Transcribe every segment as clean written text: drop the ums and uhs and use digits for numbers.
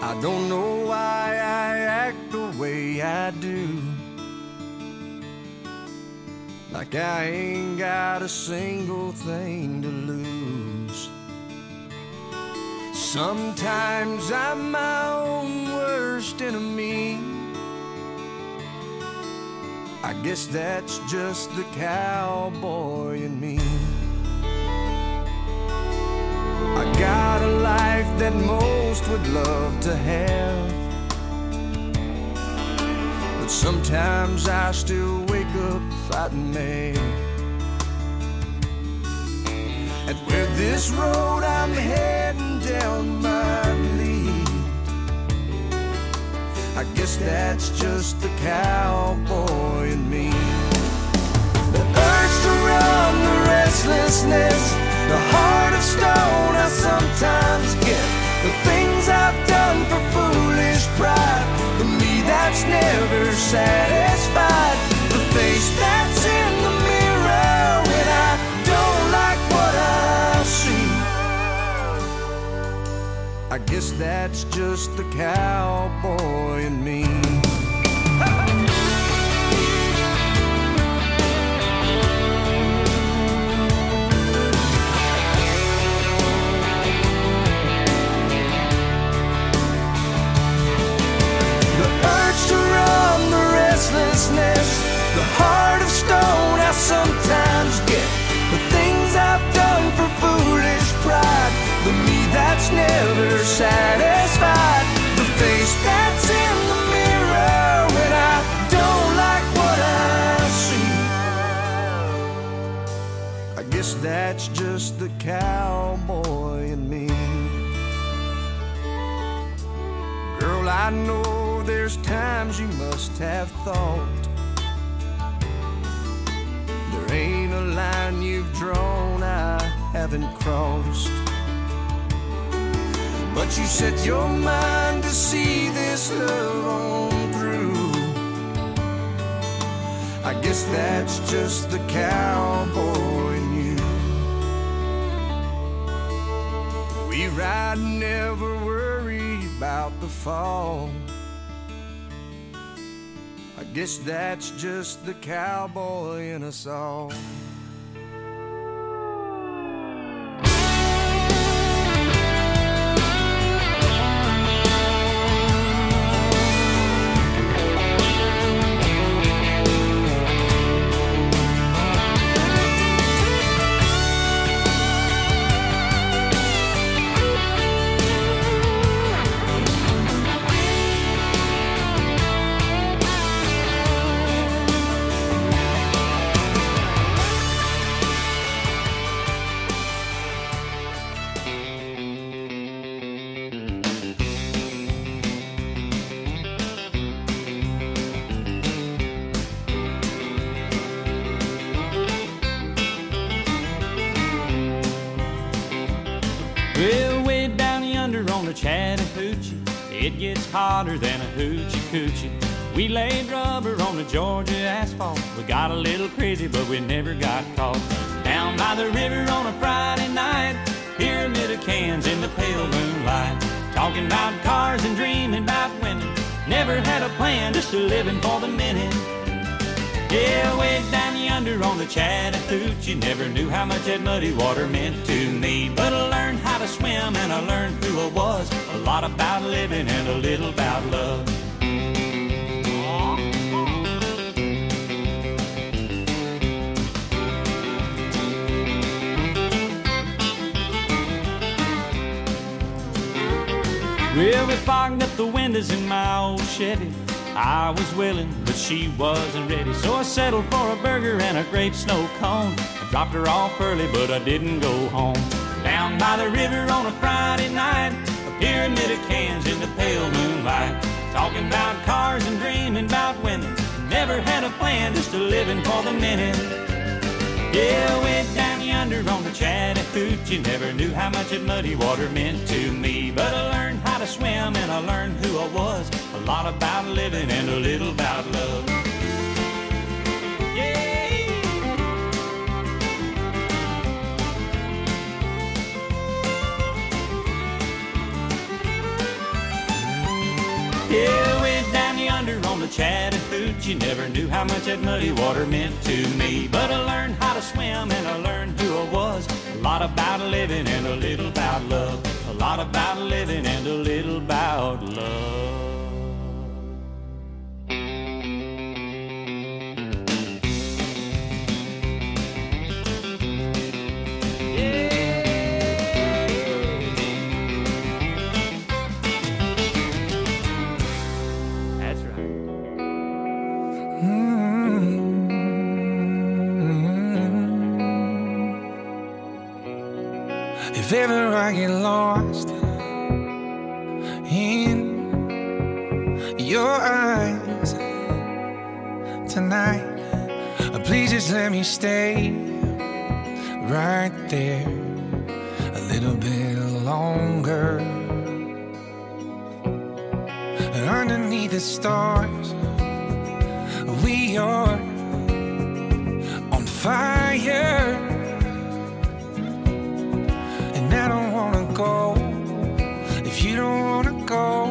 I don't know why I act the way I do, like I ain't got a single thing to lose. Sometimes I'm my own worst enemy. I guess that's just the cowboy in me. I got a life that most would love to have, but sometimes I still wake up fighting mad. And where this road I'm heading down might lead, I guess that's just the cowboy in me. The urge to run, the restlessness, the heart of stone I sometimes get, the things I've done for foolish pride, the me that's never satisfied, the face that's in the mirror when I don't like what I see. I guess that's just the cowboy in me. The heart of stone I sometimes get, the things I've done for foolish pride, the me that's never satisfied, the face that's in the mirror when I don't like what I see. I guess that's just the cowboy in me. Girl, I know there's times you must have thought there ain't a line you've drawn I haven't crossed, but you set your mind to see this love on through. I guess that's just the cowboy in you. We ride, never worry about the fall. I guess that's just the cowboy in us all. Well, way down yonder on the Chattahoochee, it gets hotter than a hoochie coochie. We laid rubber on the Georgia asphalt. We got a little crazy, but we never got caught. Down by the river on a Friday night, pyramid of cans in the pale moonlight, talking about cars and dreaming about women. Never had a plan, just living for the minute. Yeah, way down yonder on the Chattahoochee, never knew how much that muddy water meant to me. But I learned how to swim and I learned who I was, a lot about living and a little about love. Well, we fogged up the windows in my old Chevy. I was willing, but she wasn't ready, so I settled for a burger and a grape snow cone. I dropped her off early, but I didn't go home. Down by the river on a Friday night, a pyramid of cans in the pale moonlight, talking about cars and dreaming about women. Never had a plan, just a living for the minute. Yeah, way down yonder on the Chattahoochee, never knew how much that muddy water meant to me. But I learned how to swim and I learned who I was, a lot about living and a little about love. Yeah. Chattahoochee, never knew how much that muddy water meant to me. But I learned how to swim and I learned who I was. A lot about living and a little about love. A lot about living and a little about love. If ever I get lost in your eyes tonight, please just let me stay right there a little bit longer. Underneath the stars, we are on fire. I don't wanna go if you don't wanna go.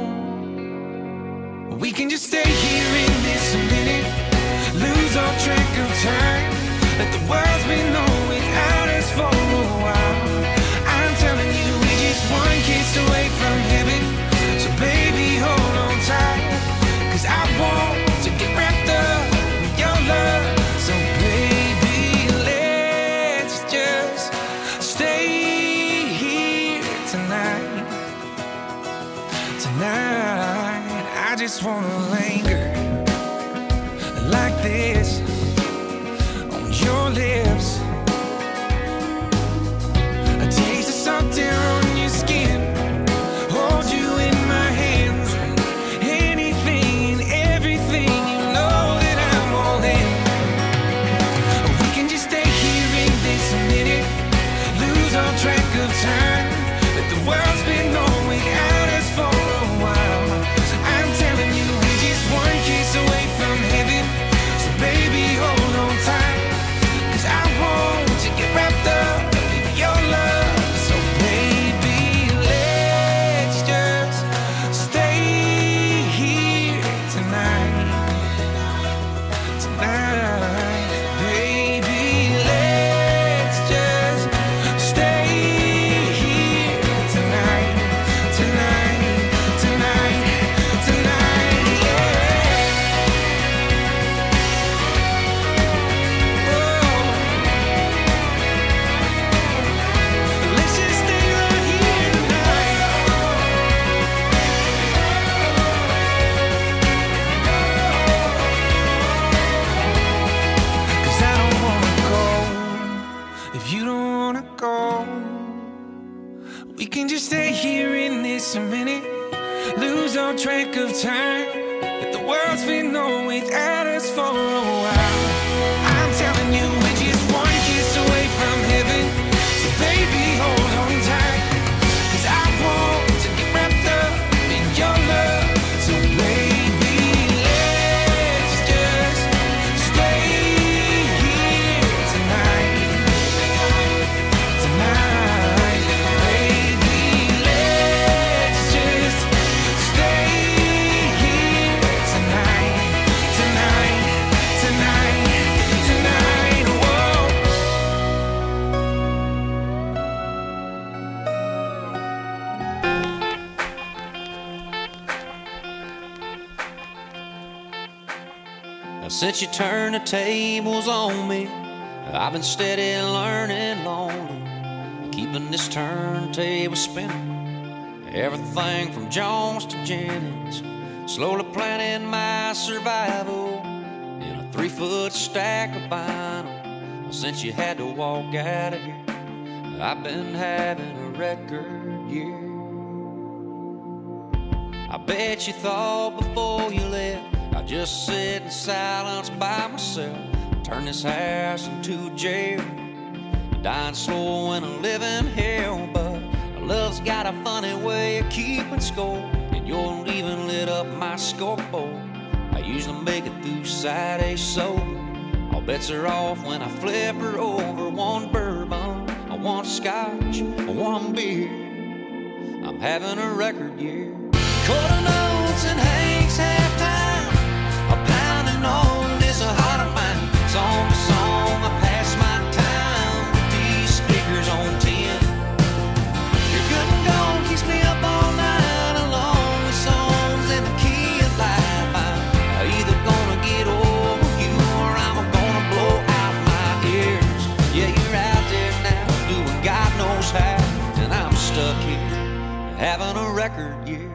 We can just stay here in this minute, lose all track of time. Let the world's been on without us for a while. I'm telling you, we're just one kiss away from heaven. So baby, hold on tight, 'cause I want to get wrapped up in your love. So baby, let's just stay tonight. I just wanna linger like this on your lips. A taste of salt air on your skin, hold you in my hands. Anything and everything, you know that I'm all in. We can just stay here in this minute, lose all track of time. Let the world's been on without us for a while. I'm telling you, we're just one kiss away from heaven. So baby, hold on tight, 'cause I want to get wrapped up in your love. So baby, let's just stay here tonight. Tonight, baby, let's just stay here tonight. Tonight, tonight, tonight, yeah. Oh, let's just stay right here tonight. 'Cause I don't wanna go if you don't wanna go. We can just stay here in this minute, lose all track of time. Let the world's been on without us for a while. I'm telling you, we're just one kiss away from heaven. So baby, hold on tight, 'cause I want to get wrapped up in your love. So baby, let's just stay here tonight. Tonight, baby, let's just stay here tonight. Tonight, tonight, tonight, whoa. Now, since you turned the tables on me, I've been steady learning lonely, keeping this turntable spinning. Everything from Jones to Jennings, slowly planning my survival in a 3-foot stack of vinyl. Since you had to walk out of here, I've been having a record year. I bet you thought before you left I'd just sit in silence by myself, turn this house into a jail, dying slow in a living hell. But love's got a funny way of keeping score, and you're leaving lit up my scoreboard. I usually make it through side A sober. All bets are off when I flip her over. One bourbon, one scotch, one beer. I'm having a record year. Quarter notes and Hank's halftime, a having a record year.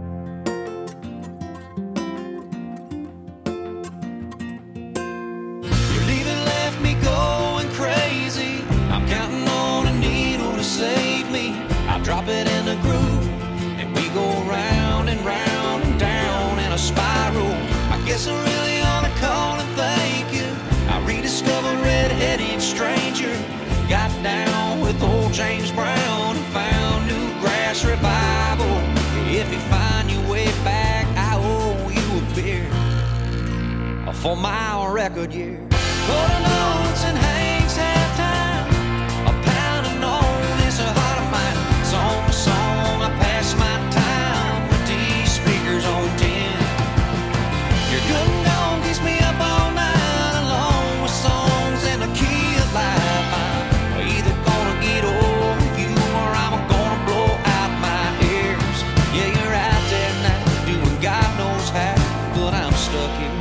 Your leaving left me going crazy. I'm counting on a needle to save me. I drop it in the groove and we go round and round and down in a spiral. I guess I really ought to call and thank you. I rediscovered Red-Headed Stranger. Got down with old James Brown and found Newgrass Revival. If you find your way back, I owe you a beer for my record year. Golden Oats and Hank's halftime. A pound of known is a heart of mine. Song to song, I pass my time with these speakers on 10. Your good and gone keeps me up all night, along with songs in the key of life. I'm either gonna get over you or I'm gonna blow out my ears. Yeah, you're out there now, doing God knows how, but I'm stuck here,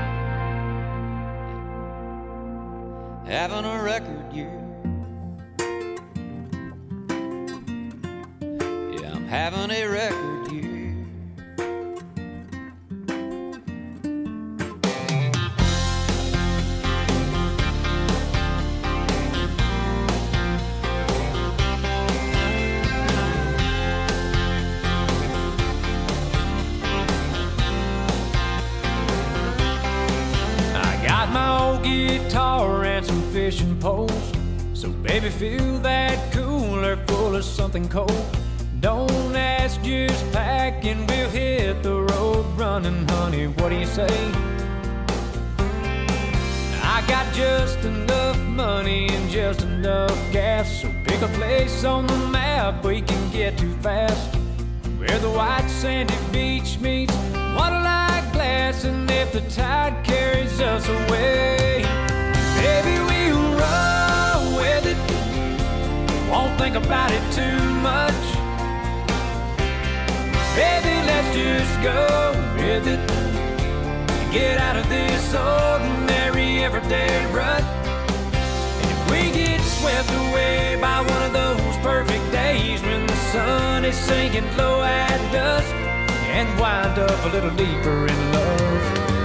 having a record year. Yeah, I'm having a record year. Guitar and some fishing poles. So baby, fill that cooler full of something cold. Don't ask, just pack and we'll hit the road running, honey. What do you say? I got just enough money and just enough gas, so pick a place on the map we can get to fast, where the white sandy beach meets water-like glass. And if the tide carries us away, baby, we'll roll with it. Won't think about it too much. Baby, let's just go with it. Get out of this ordinary everyday rut. And if we get swept away by one of those perfect days when the sun is sinking low at dusk, and wind up a little deeper in love,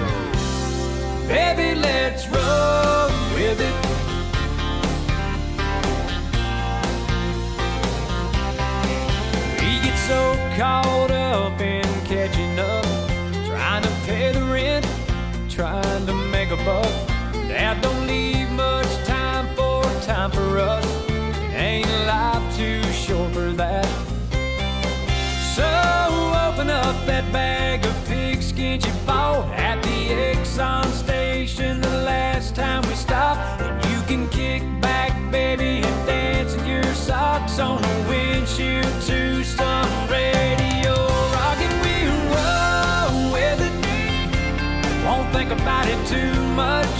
baby, let's roll with it. We get so caught up in catching up, trying to pay the rent, trying to make a buck, that don't leave much time for us. Ain't life too short for that? So open up that bag of pigskin you bought at the Exxon station the last time we stopped, and you can kick back, baby, and dance in your socks on the windshield to some radio rock, and we'll roll with it. Won't think about it too much.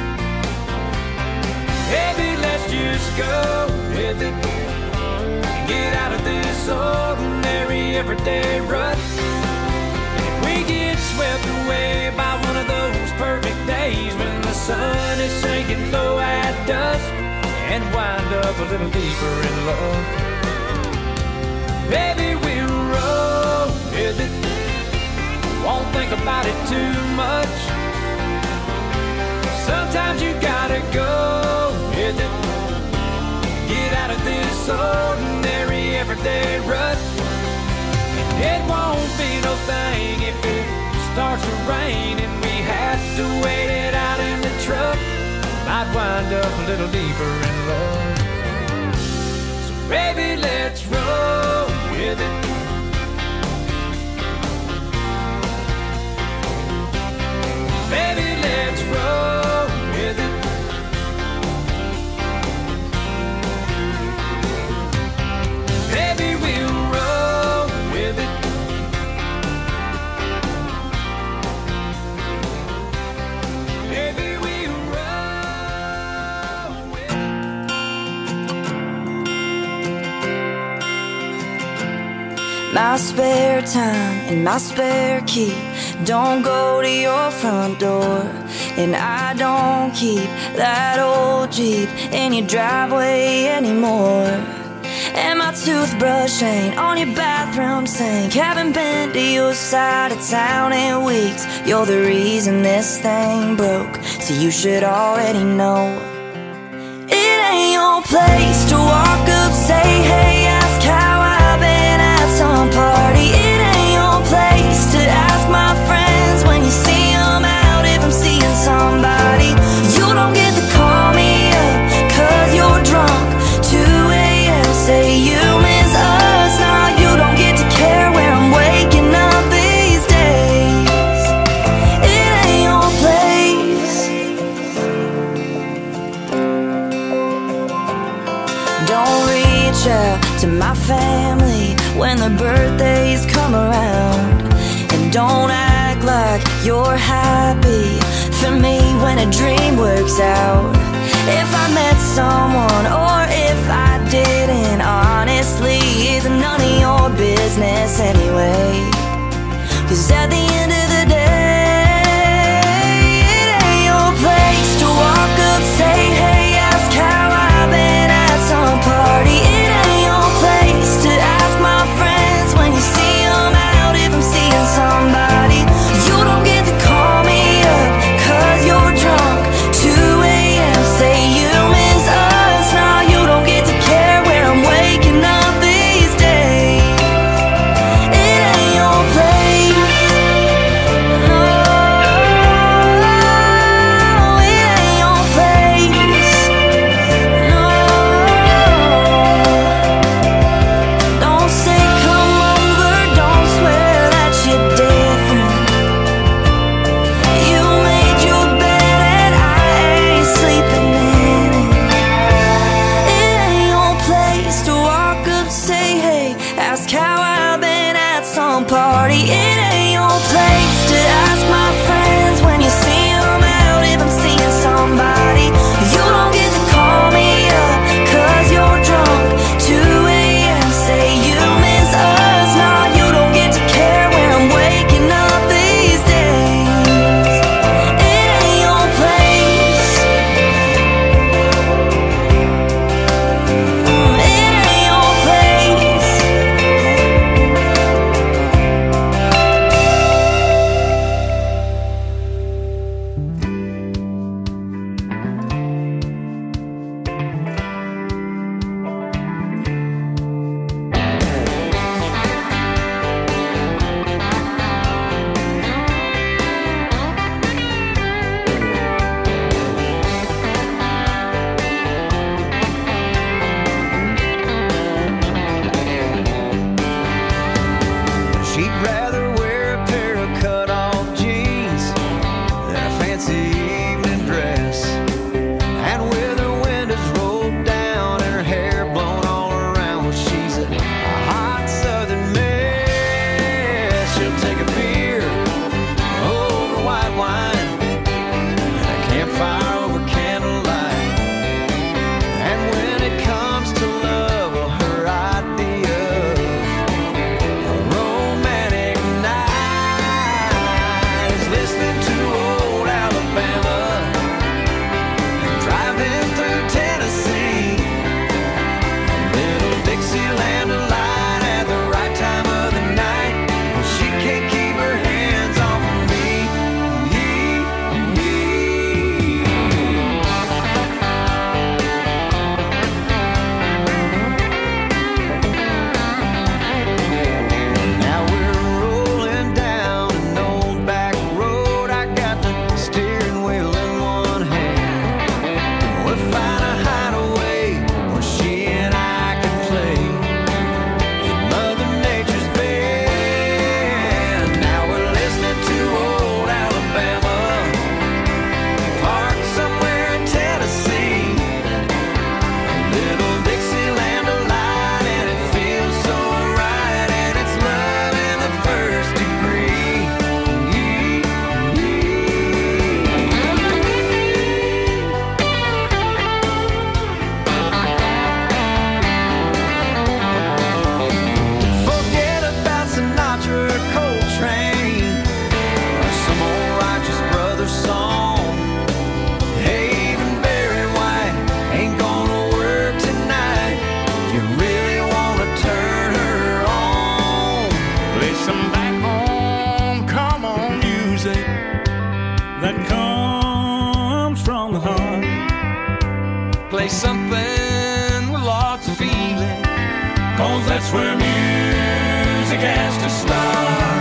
Baby, let's just go with it. Get out of this ordinary everyday rut. And if we get swept away by one of those perfect days when the sun is sinking low at dusk, and wind up a little deeper in love, baby, we'll roll with it. Won't think about it too much. Sometimes you gotta go with it. Get out of this ordinary everyday rut. And it won't be no thing if it starts to rain and we have to wait it out in the truck. Might wind up a little deeper in love. So baby, let's roll with it. Baby, let's roll with it. Baby, we'll roll with it. Baby, we'll roll with it. My spare time and my spare key don't go to your front door, and I don't keep that old Jeep in your driveway anymore. And my toothbrush ain't on your bathroom sink. Haven't been to your side of town in weeks. You're the reason this thing broke, so you should already know. It ain't your place to walk up, say hey, ask how I've been at some party. It ain't your place to ask my friends when you see them out if I'm seeing somebody. You don't get to call me up 'cause you're drunk. 2 a.m. say you miss us. Now you don't get to care where I'm waking up these days. It ain't your place. Don't reach out to my family when their birthdays come around. And don't act like you're happy for me when a dream works out. If I met someone or if I didn't, honestly, it's none of your business anyway. 'Cause at the end of the day, it ain't your place to walk up, say hey, ask how I've been at some party. It ain't your place to ask my friends when you see them out if I'm seeing somebody. You don't get to call me up 'cause you're drunk. 2 a.m. say you miss us. Now something with lots of feeling. 'Cause that's where music has to start.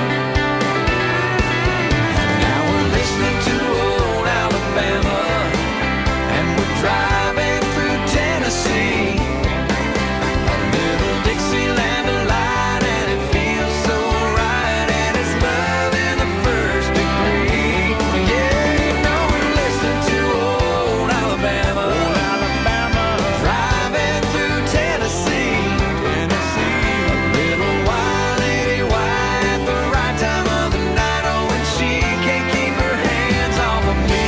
Now we're listening to old Alabama, and we're driving through Tennessee. A little Dixieland delight, and it feels so right, and it's love in the first degree. Yeah, you know we're listening to old Alabama, driving through Tennessee. A little wild lady white at the right time of the night. Oh, and she can't keep her hands off of me.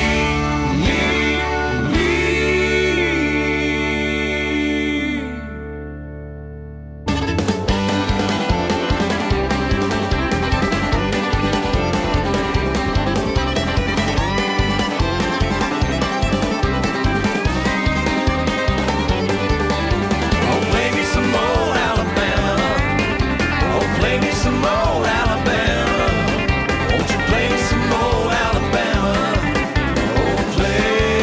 Oh, play me some old Alabama. Oh, play me some old Alabama. Won't you play me some old Alabama? Oh, play.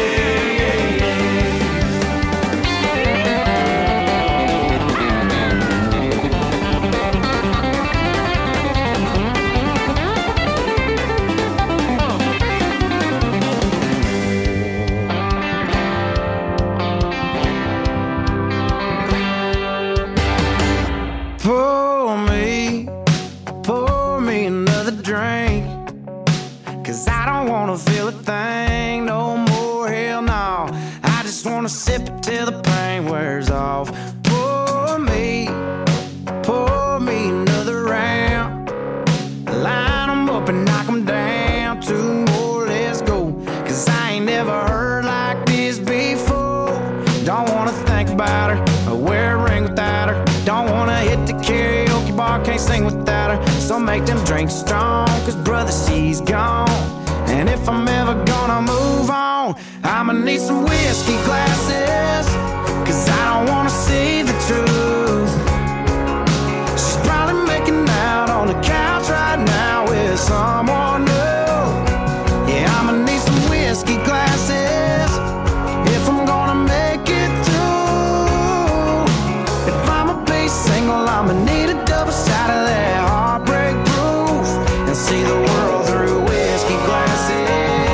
Pour me another drink. 'Cause I don't wanna feel a thing no more, hell no. I just wanna sip it till the pain wears off. Pour me another round. Line 'em up and knock 'em down. Two more, let's go. 'Cause I ain't never heard like this before. Don't wanna think about her or wear a ring without her. Don't wanna hit the karaoke bar, can't sing without her. So make them drinks strong, 'cause brother, she's gone. And if I'm ever gonna move on, I'ma need some whiskey glasses. 'Cause I don't wanna see the truth. She's probably making out on the couch right now with someone new. Yeah, I'ma need some whiskey glasses if I'm gonna make it through. If I'ma be single, I'ma need a double shot of that heartbreak proof, and see the world through whiskey glasses.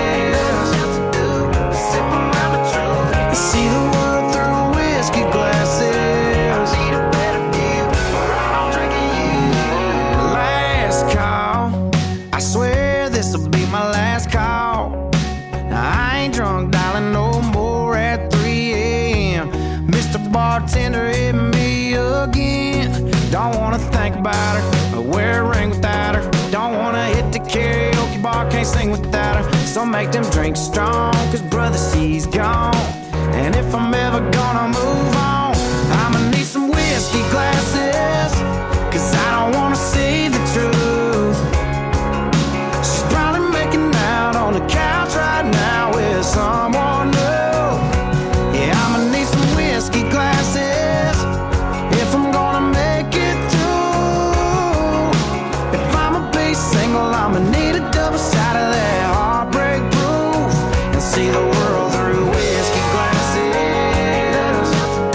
See the world through whiskey glasses. Need a better view, or I'm drinking you. Last call, I swear this'll be my last call. Now, I ain't drunk, darling, no more at 3 a.m. Mr. Bartender, hit me again. Don't wanna think about her or wear a ring without her. Don't wanna hit the karaoke bar, can't sing without her. So make them drinks strong, 'cause brother, she's gone. And if I'm ever gonna move on, I'ma need some whiskey glasses. 'Cause I don't wanna see the truth. She's probably making out on the couch right now with someone new. Yeah, I'ma need some whiskey glasses if I'm gonna make it through. If I'ma be single, I'ma need a double shot of that heartbreak proof, and see the world through whiskey glasses.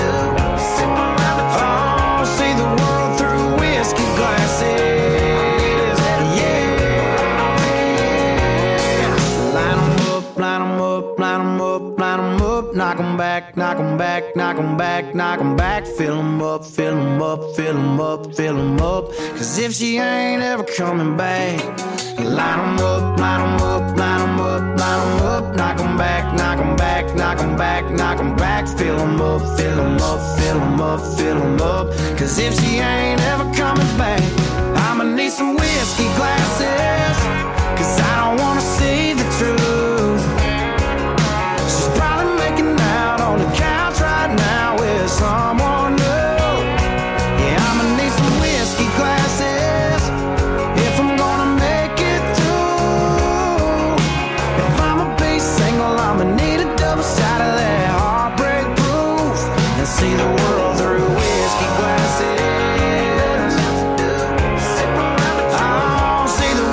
Oh, see the world through whiskey glasses. Yeah. Line 'em up, line 'em up, line 'em up, line 'em up. Knock 'em back, knock 'em back, knock 'em back, knock 'em back. Fill 'em up, fill 'em up, fill 'em up, fill 'em up. 'Cause if she ain't ever coming back, line 'em up, line 'em up, line 'em up, line 'em up. Knock 'em back, knock 'em back, knock 'em back, knock 'em back. Fill 'em up, fill 'em up, fill 'em up, fill em up. 'Cause if she ain't ever coming back, I'ma need some whiskey glasses. 'Cause I don't wanna see the truth. She's probably making out on the couch right now with someone new. Yeah, I'ma need some whiskey glasses if I'm gonna make it through. If I'ma be single, I'ma need a double shot of that heartbreak proof, and see the world through whiskey glasses. Oh, see the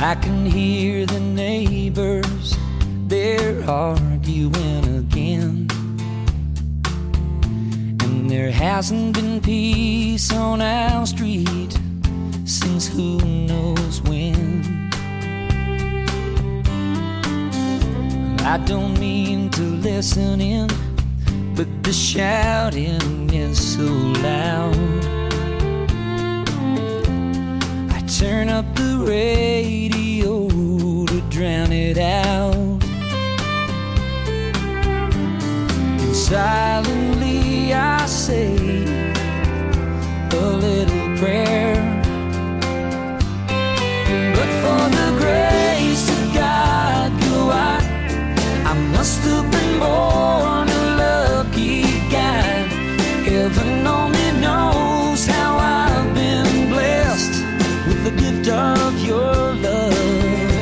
I can hear the neighbors, they're arguing again. And there hasn't been peace on our street since who knows when. I don't mean to listen in, but the shouting is so loud. I turn up the radio to drown it out. And silently I say a little prayer, but for the grace of God, go I must have been born a lucky guy. Heaven only knows how I've been blessed with the gift of your love.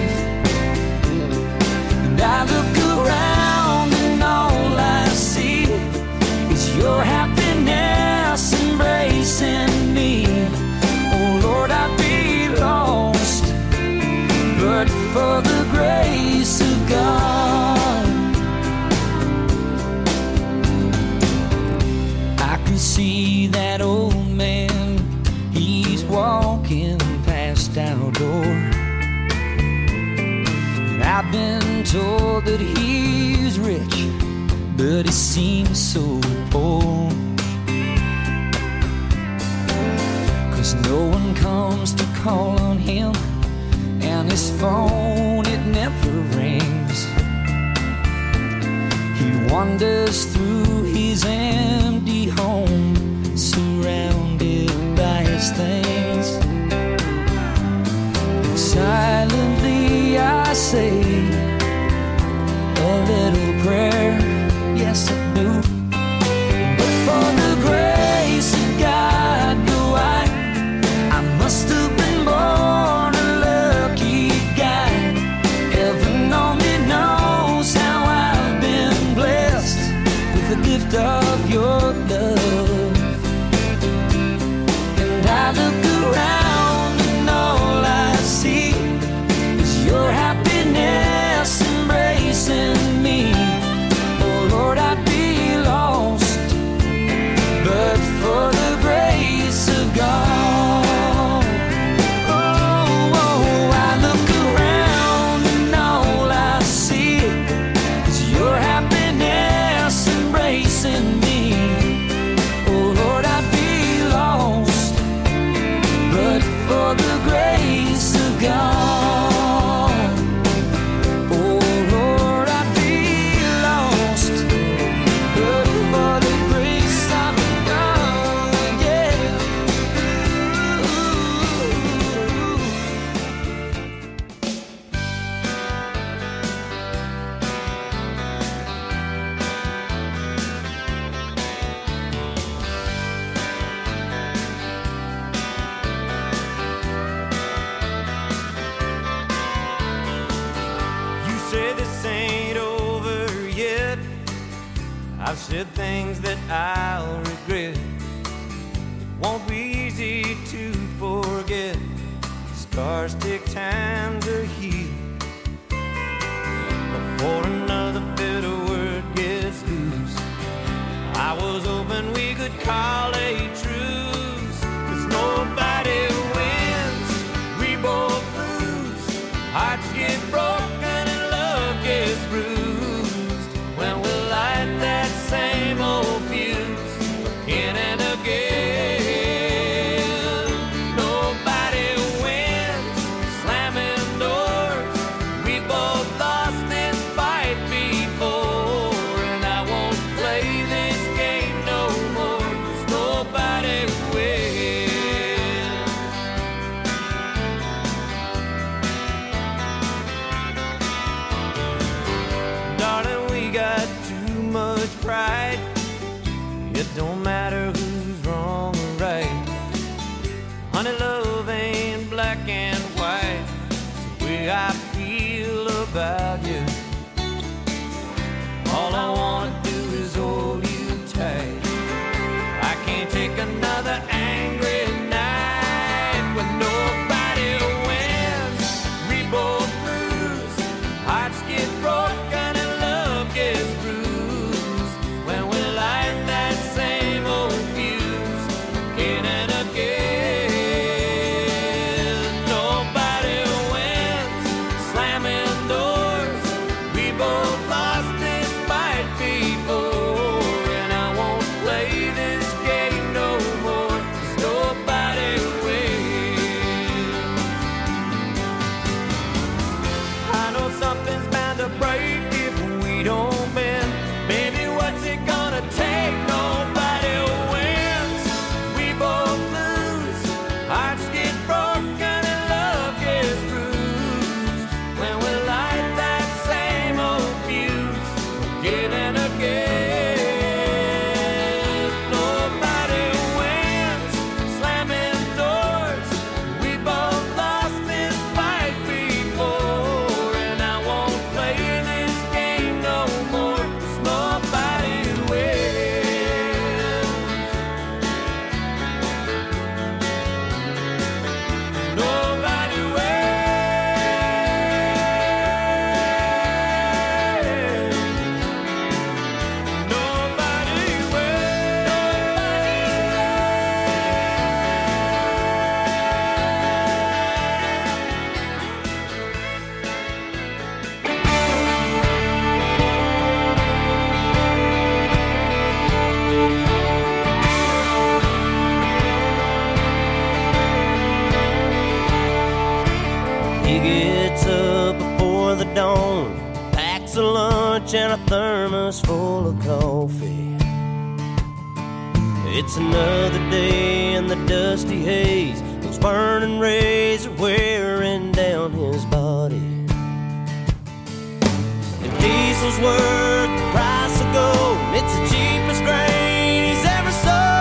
And I look around and all I see is your happiness embracing me. Oh Lord, I'd be lost but for the grace of God. See that old man, he's walking past our door. And I've been told that he's rich, but he seems so poor. 'Cause no one comes to call on him, and his phone, it never rings. He wanders through his empty home, surrounded by his things. Silently I say a little prayer, yes I do. But for the grace of God, go I must have been born a lucky guy. Heaven only knows how I've been blessed with the gift of your love. And I look around and all I see is your happiness embracing me. Oh Lord, I'd be lost but for the grace of God. Oh, I look around and all I see is your happiness embracing me. Oh Lord, I'd be lost but for the grace of God. Oh Lord, I'd be lost but for the grace of God. Yeah. You say this ain't over yet. I've said things that I'll regret. It won't be easy to forget. Scars take time to heal before another bitter word gets loose. I was hoping we could call a truce, 'cause nobody wins, we both lose. Hearts get broken and love gets bruised when we light that same old fuse again and again. Nobody wins, slamming doors. We both lost this fight before, and I won't play this game no more, 'cause nobody wins. Darling, we got too much pride. It don't matter who's wrong or right. Honey, love ain't black and white. It's the way I feel about you. All I wanna do is hold you tight. I can't take another angry night when nobody wins. We both before the dawn, packs a lunch and a thermos full of coffee. It's another day in the dusty haze. Those burning rays are wearing down his body. And diesel's worth the price of gold. It's the cheapest grain he's ever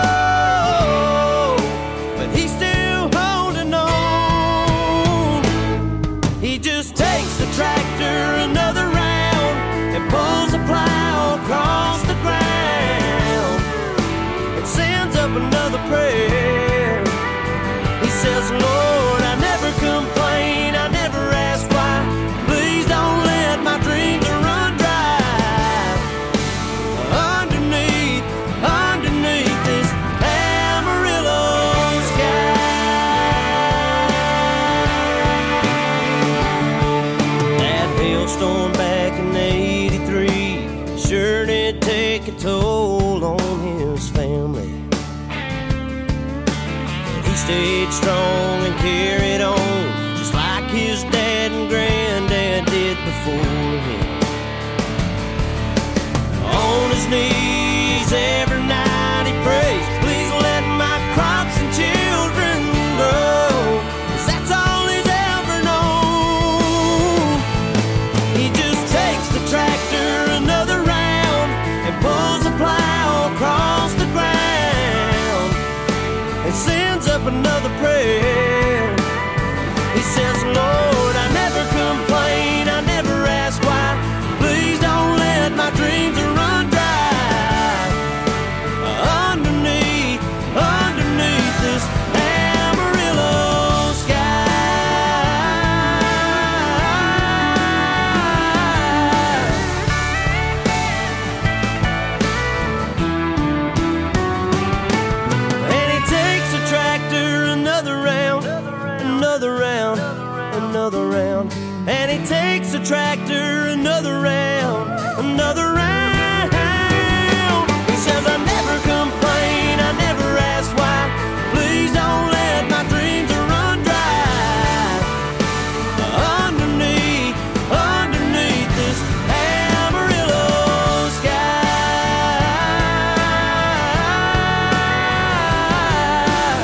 sold, but he's still holding on. He just takes the tractor another round and pulls the plow across the ground and sends up another prayer. He says, Lord, I never complain, I never ask why. Please don't let my dreams run dry. Underneath this Amarillo sky. That hailstorm back in '83 sure did take a toll on his family. He stayed strong and carried on, just like his dad and granddad did before him. On his knees every night he prays, please let my crops and children grow, 'cause that's all he's ever known. He just takes the tractor another round and pulls the plow across the ground and sends up another prayer. He says, Lord, I never complain, I never ask why. Please don't let my dreams run dry. Underneath this Amarillo And he takes the tractor another round, another round, another round. And he takes the tractor another round, another round. He says, I never complain, I never ask why. Please don't let my dreams run dry. Underneath this Amarillo sky.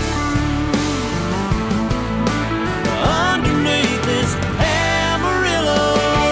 Underneath this Amarillo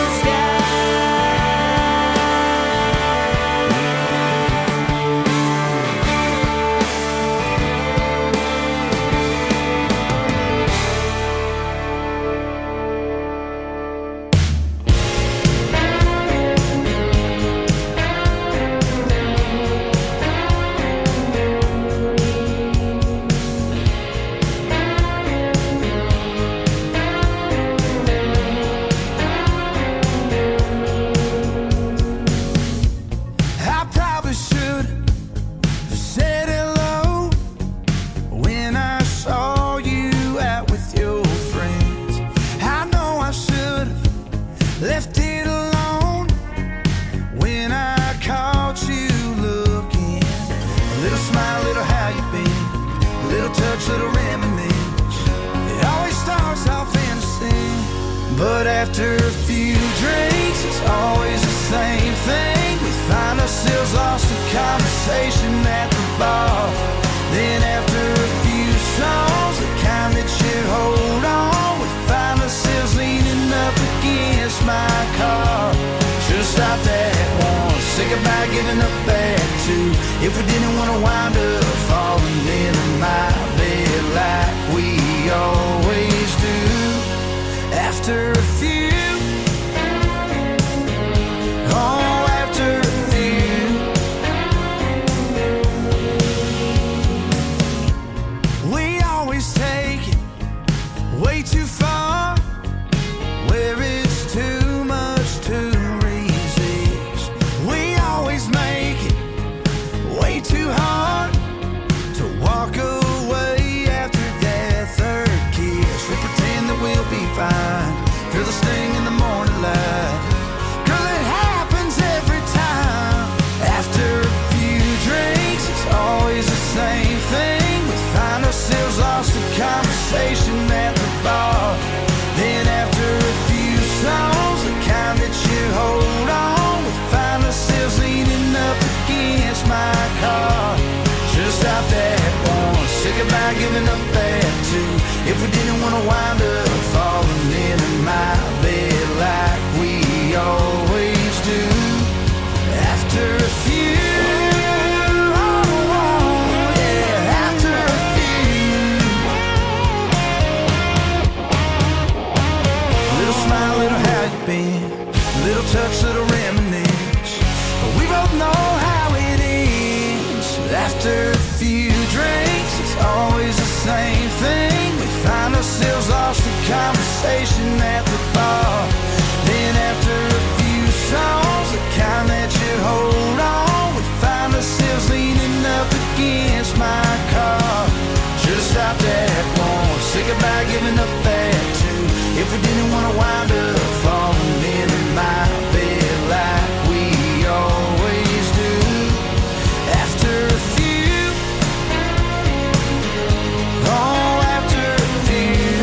I probably should have said hello when I saw you out with your friends. I know I should have left it alone when I caught you looking. A little smile, little how you been, a little touch, little reminiscence. It always starts off innocent, but after a few drinks, it's always the same thing. We find ourselves lost in conversation at the bar. Then after a few songs, the kind that should hold on, we find ourselves leaning up against my car. Should've stopped at one, say goodbye, giving up at two. If we didn't want to wind up falling into my bed like we always do. After a few, oh, after a few, we always take it way too far, where it's too much to resist. We always make it way too hard to walk away after that third kiss. We pretend that we'll be fine, feel the sting in the morning light. Girl, it happens every time. After a few drinks, it's always the same thing. We find ourselves lost in conversation at the bar. Then after a few songs, goodbye, giving up that too. If we didn't want to wind up falling into my bed like we always do. After a few, yeah, after a few. Little smile, little how you been, little touch, little reminisce. But we both know how it ends. After a few drinks, it's always the same thing. We find ourselves lost in conversation at the bar. Then after a few songs, the kind that you hold on, we find ourselves leaning up against my car. Should've stopped at one, say goodbye, giving up that too. If we didn't want to wind up falling into my bed like we always do. After a few, oh, after a few.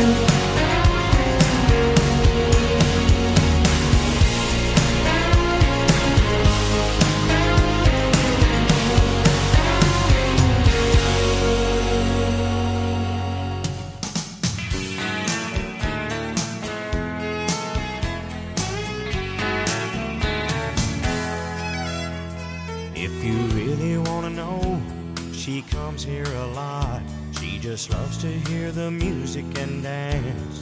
If you really wanna know, she comes here a lot. She just loves to hear the music and dance.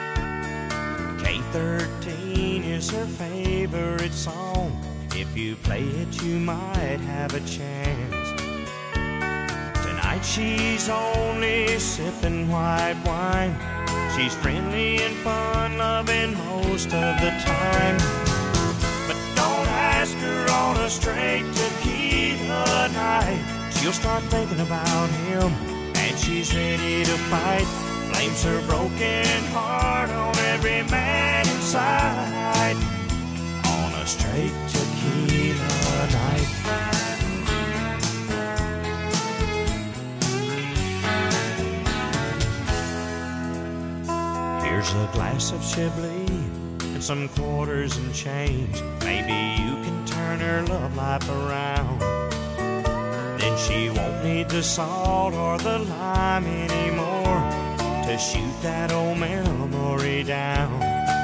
K13 is her favorite song. If you play it, you might have a chance. Tonight she's only sipping white wine. She's friendly and fun-loving most of the time. But don't ask her on a straight tequila night. She'll start thinking about him, and she's ready to fight. Blames her broken heart on every man inside. On a straight tequila night. Here's a glass of Chablis and some quarters and change. Maybe you can turn her love life around. Then she won't need the salt or the lime anymore to shoot that old memory down.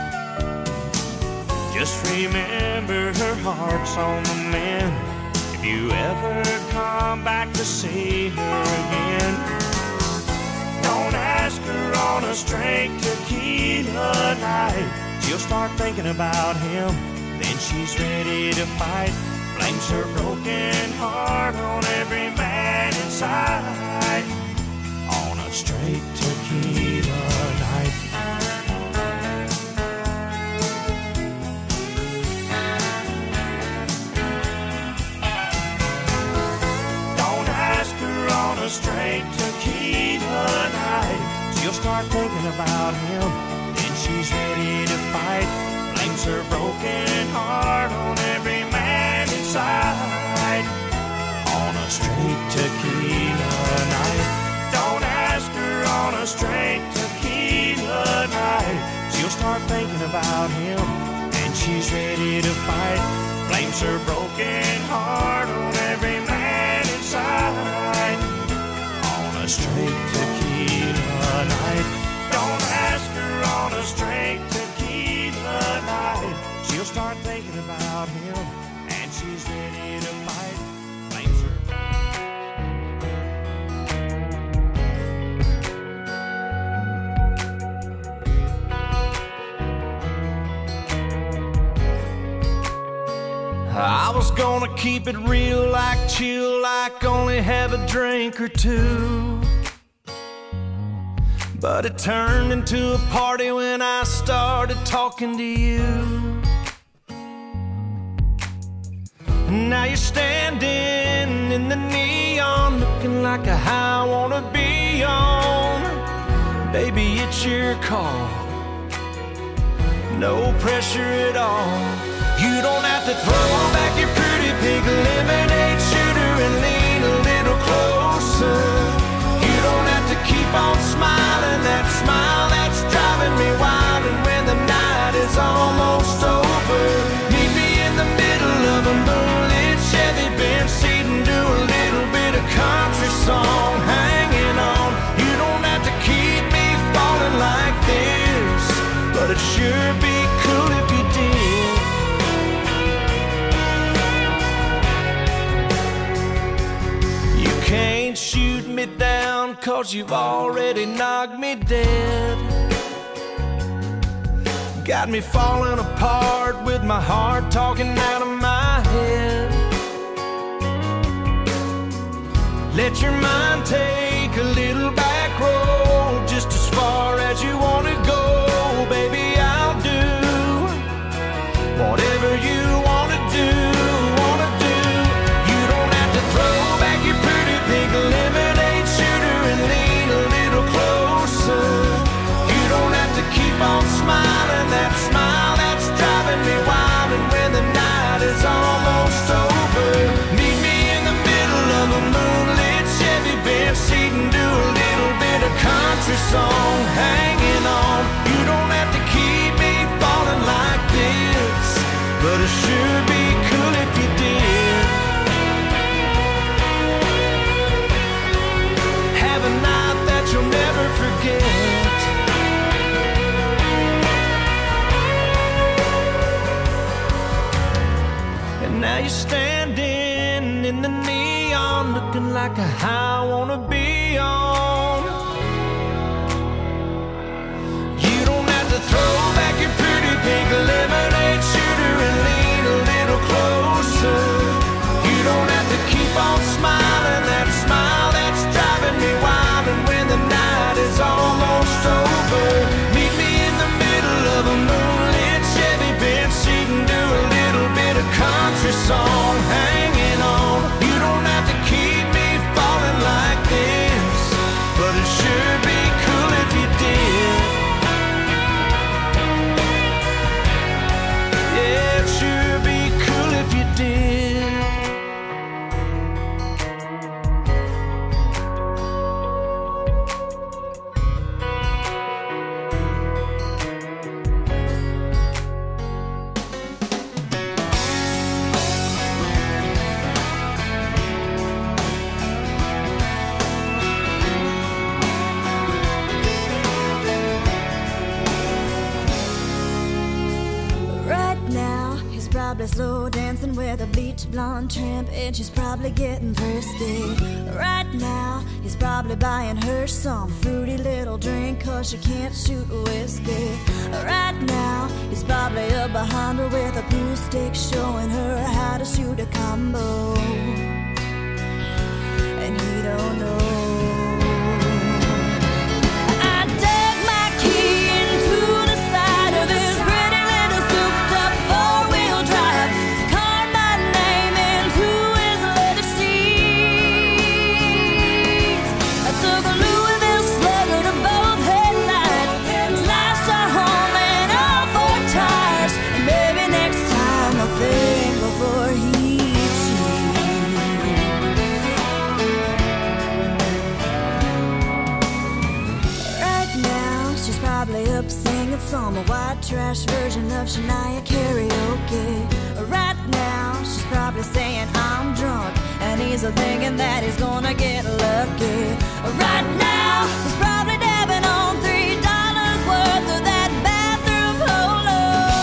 Just remember her heart's on the mend. If you ever come back to see her again, don't ask her on a straight tequila night. She'll start thinking about him, then she's ready to fight. Blames her broken heart on every man inside. On a straight tequila night. Don't ask her on a straight tequila night. She'll start thinking about him, then she's ready to fight. Blames her broken heart on every man inside. On a straight tequila night. Don't ask her on a straight tequila night. She'll start thinking about him, and she's ready to fight. Blames her broken heart on every man inside. On a straight tequila night. Don't ask her on a straight tequila night. She'll start thinking about him, and she's ready to fight. Blames her. I was gonna keep it real, like chill, like only have a drink or two. But it turned into a party when I started talking to you. And now you're standing in the neon, looking like a high I wanna be on. Baby, it's your call, no pressure at all. You don't have to throw back your pretty pink lemonade shooter and lean a little closer. You don't have to keep on smiling, that smile that's driving me wild. And when the night is almost over, meet me in the middle of a moonlit Chevy Benz seat and do a little bit of country song, hanging on ain't shooting me down, 'cause you've already knocked me dead. Got me falling apart with my heart talking out of my head. Let your mind take a little back road, just as far as you want to go. Baby, I'll do whatever you want to do. You don't have to throw back your pretty pink lemonade shooter and lean a little closer. You don't have to keep on smiling, that smile that's driving me wild. And when the night is almost over, meet me in the middle of a moonlit Chevy bench seat and do a little bit of country song, hanging on. You don't have to keep me falling like this, but it sure be cool if you did. Have a night that you'll never forget. And now you're standing in the neon, looking like a high I wanna be on. You don't have to throw back your pretty pink lemonade shooter and lean a little closer. You don't have to keep on smiling, that smile that's driving me wild. And when the night is almost over, meet me in the middle of a moonlit Chevy bench seat and do a little bit of country song, hanging on. You don't have to keep me falling like this, but it sure be cool if you did. Yeah, it sure be cool if you did. Probably slow dancing with a bleach blonde tramp, and she's probably getting thirsty. Right now, he's probably buying her some fruity little drink, 'cause she can't shoot whiskey. Right now, he's probably up behind her with a pool stick, showing her how to shoot a combo. And he don't know. I dug my key into the side of his pretty little souped up four-wheel drive, carved my name into his leather seats. I took a Louisville Slugger to both headlights, slashed our home and all four tires. And maybe next time I'll think before he up singing some white trash version of Shania karaoke. Right now, she's probably saying I'm drunk, and he's thinking that he's gonna get lucky. Right now, he's probably dabbing on $3 worth of that bathroom polo.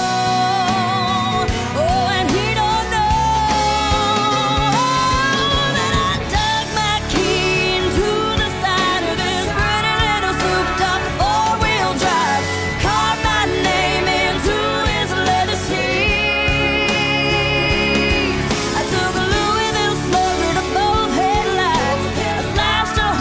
Oh, and he don't know that I dug my key into the side of his pretty little souped up four-wheel drive, carved my name into his leather seats. I took a Louisville Slugger to both headlights, I slashed a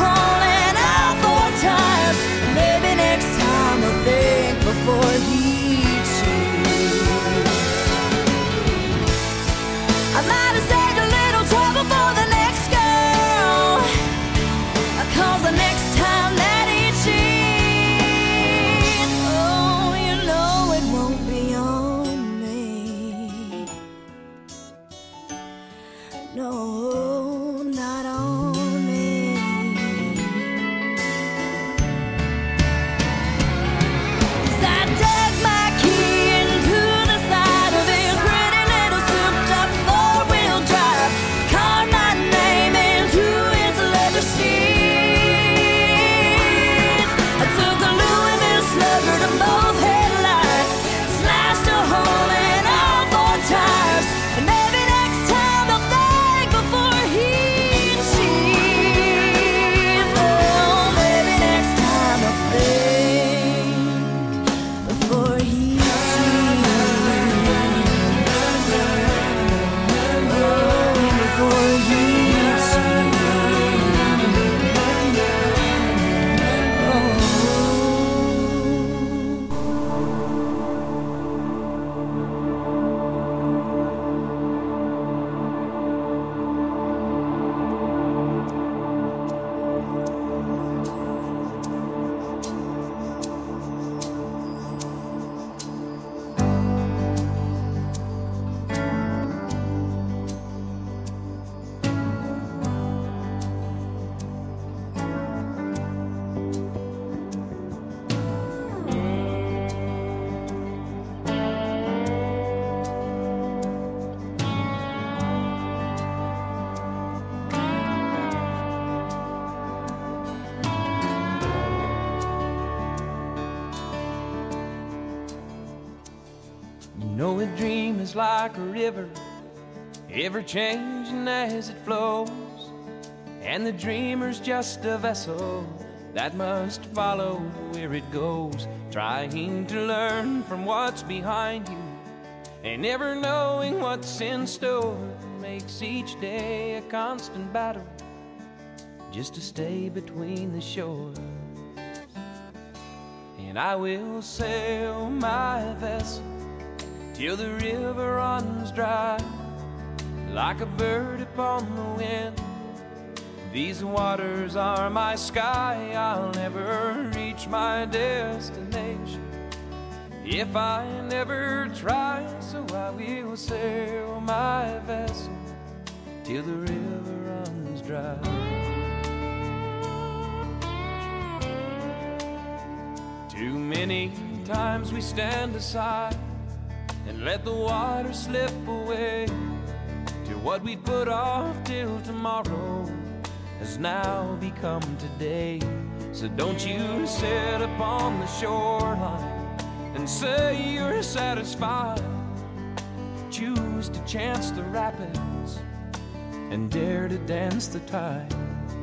know a dream is like a river, ever changing as it flows, and the dreamer's just a vessel that must follow where it goes, trying to learn from what's behind you and never knowing what's in store makes each day a constant battle just to stay between the shores. And I will sail my vessel till the river runs dry, like a bird upon the wind. These waters are my sky, I'll never reach my destination if I never try. So I will sail my vessel till the river runs dry. Too many times we stand aside and let the water slip away till what we put off till tomorrow has now become today. So don't you sit upon the shoreline and say you're satisfied. Choose to chance the rapids and dare to dance the tide.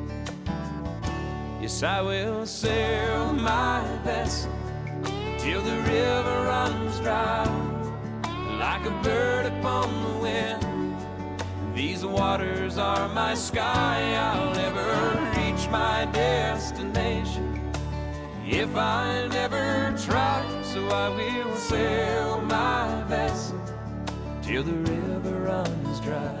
Yes, I will sail my vessel till the river runs dry, like a bird upon the wind. These waters are my sky, I'll never reach my destination if I never try. So I will sail my vessel till the river runs dry.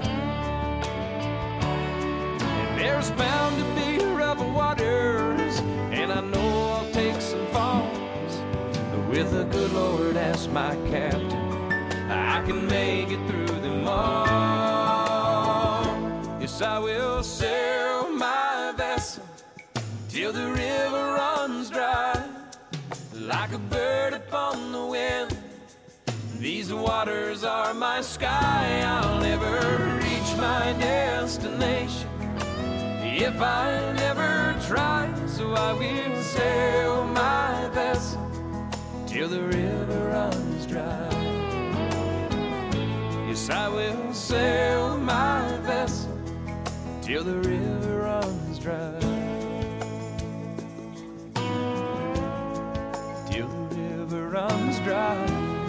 And there's bound to be rough waters, and I know I'll take some falls, but with the good Lord as my captain, I can make it through them all. Yes, I will sail my vessel till the river runs dry, like a bird upon the wind. These waters are my sky, I'll never reach my destination if I never try. So I will sail my vessel till the river runs dry. Yes, I will sail my vessel till the river runs dry. Till the river runs dry.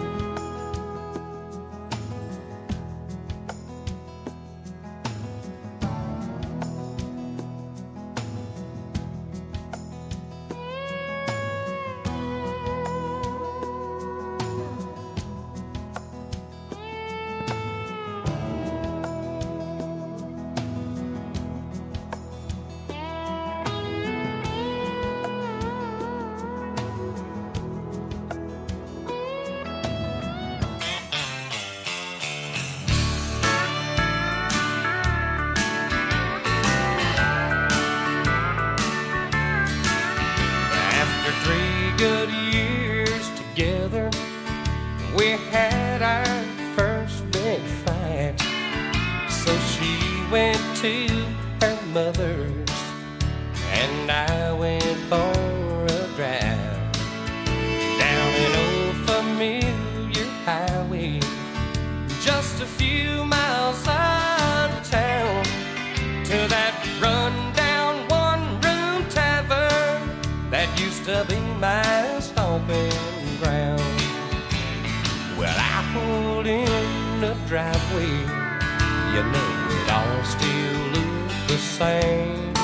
Good years together, we had our first big fight. So she went to her mother's and I went for a drive down an old familiar highway, just a few miles out of town, to that run-down one-room tavern that used to be my stomping ground. Well, I pulled in the driveway, you know it all still looked the same,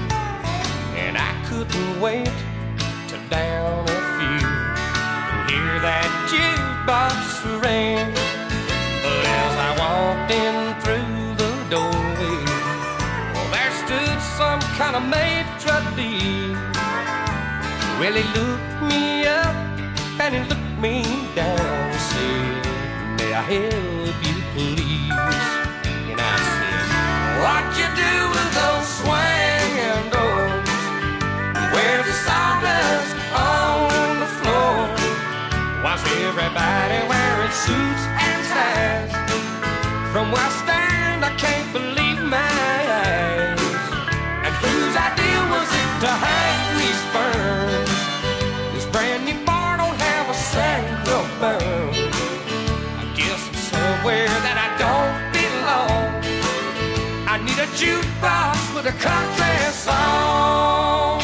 and I couldn't wait to down a few and hear that jukebox ring. But as I walked in through the doorway, well, there stood some kind of maitre d'. Well, he looked me up and he looked me down and said, "May I help you, please?" And I said, "What you do with those swinging doors? Where's the sawdust on the floor? Why's everybody wearing suits and ties? From where I stand, I can't believe my eyes. And whose idea was it to hang these ferns? This brand new bar don't have a single burn. I a country song.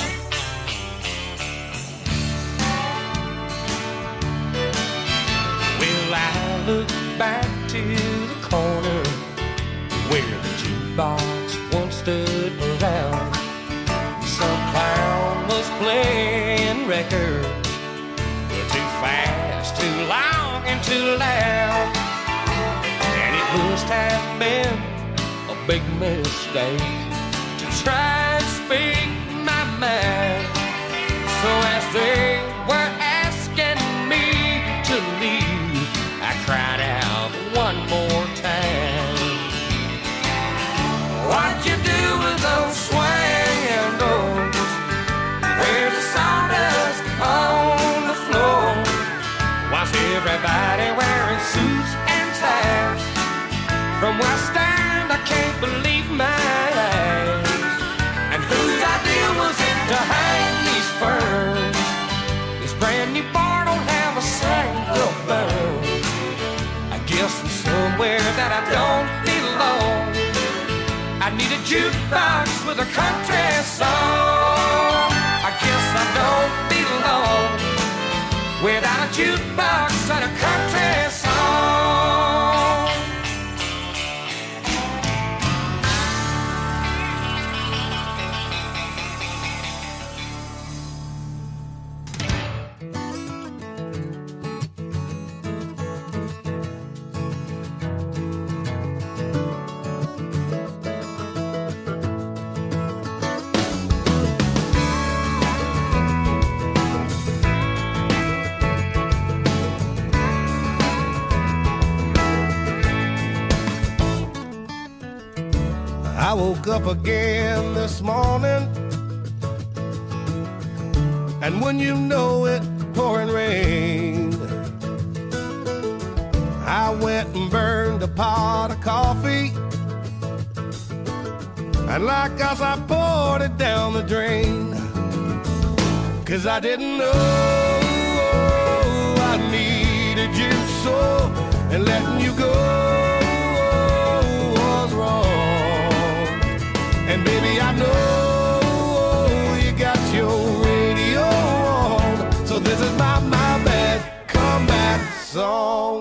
Well, I look back to the corner where the jukebox once stood around. Some clown was playing records, too fast, too long, and too loud. And it must have been a big mistake to try and speak my mind. So as they were asking me to leave, I cried out one more time. What'd you do with those swinging doors? Where's the sawdust on the floor? Why's everybody wearing suits and ties? From West End, I can't believe my eyes. And whose idea was it to hang these ferns? This brand new bar don't have a single burn. I guess I'm somewhere that I don't belong. I need a jukebox with a country song. I guess I don't belong without a jukebox and a country song. I woke up again this morning, and when you know it, pouring rain. I went and burned a pot of coffee, and like us I poured it down the drain. 'Cause I didn't know I needed you so, and letting you go was wrong. And baby, I know you got your radio on, so this is my bad comeback song.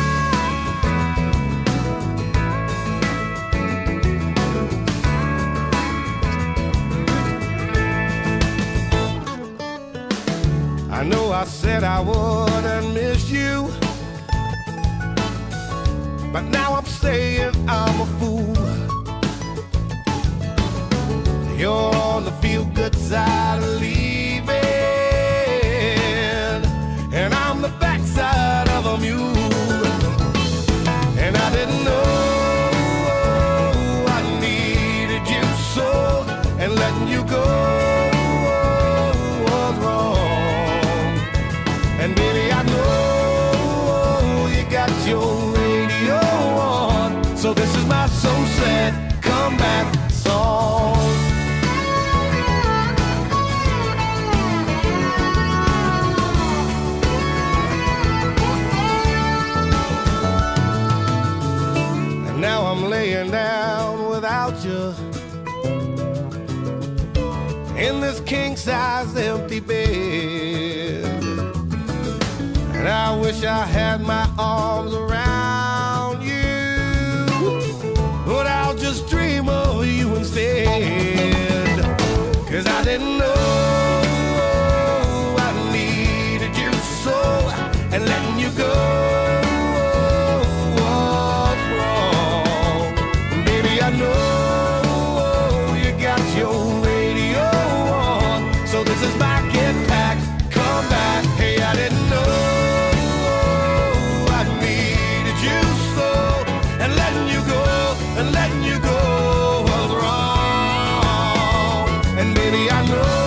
I know I said I wouldn't miss you, but now I'm saying I'm a fool. You're on the feel-good side of leaving, and I'm the backside of a mule. And I didn't know I needed you so, and letting you go was wrong. And baby, I know you got your radio on, so this is my so sad comeback song. Now I'm laying down without you in this king-size empty bed, and I wish I had my arms around you, but I'll just dream of you instead. 'Cause I didn't know I needed you so, and letting you go I know you got your radio on, so this is my get back, come back. Hey, I didn't know I needed you so, and letting you go was wrong. And baby, I know